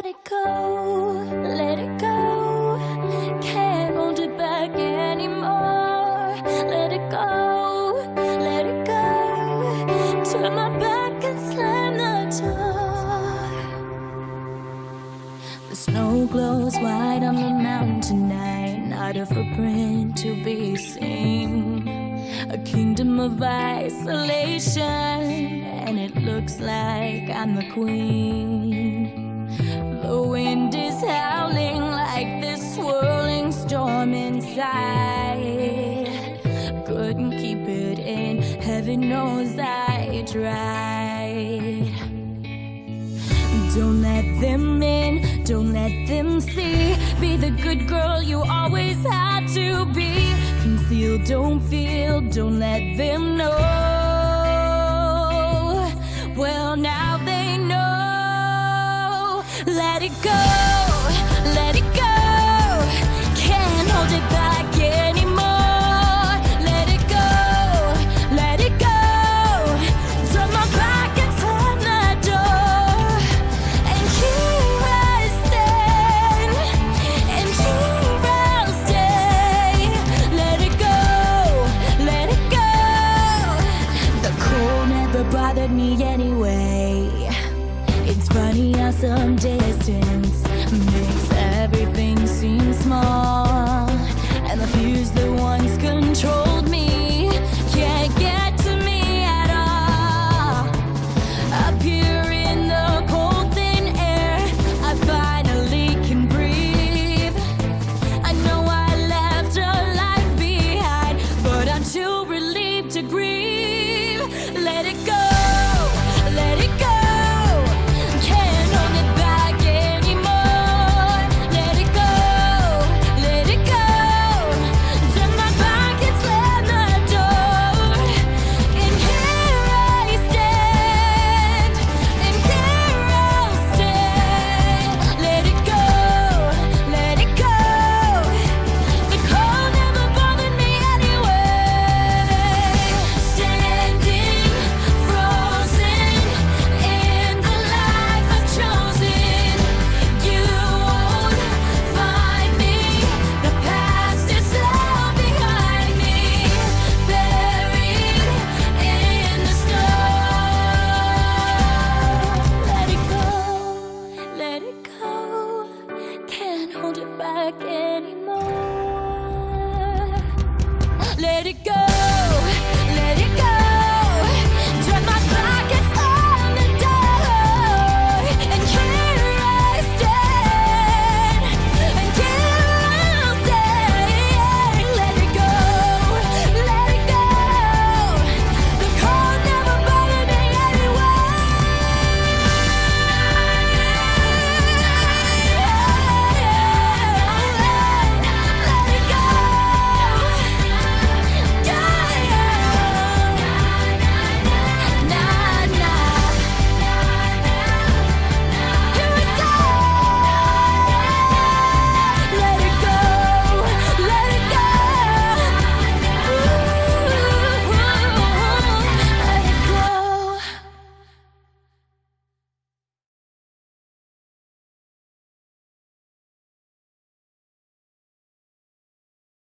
Let it go, let it go. Can't hold it back anymore. Let it go, let it go. Turn my back and slam the door. The snow glows white on the mountain tonight, not a footprint to be seen. A kingdom of isolation, and it looks like I'm the queen. The wind is howling like this swirling storm inside. Couldn't keep it in, heaven knows I tried. Don't let them in, don't let them see. Be the good girl you always had to be. Conceal, don't feel, don't let them know. Well, now they know. Let it go, let it go. Can't hold it back anymore. Let it go, let it go. Turn my back and slam the door. And here I stand, and here I'll stay. Let it go, let it go. The cold never bothered me anyway. It's funny how some distance makes everything seem small, and the fears that once controlled me can't get to me at all. Up here in the cold thin air, I finally can breathe. I know I left a life behind, but I'm too relieved to grieve. Let it go, let it go. Hold it back anymore. Let it go.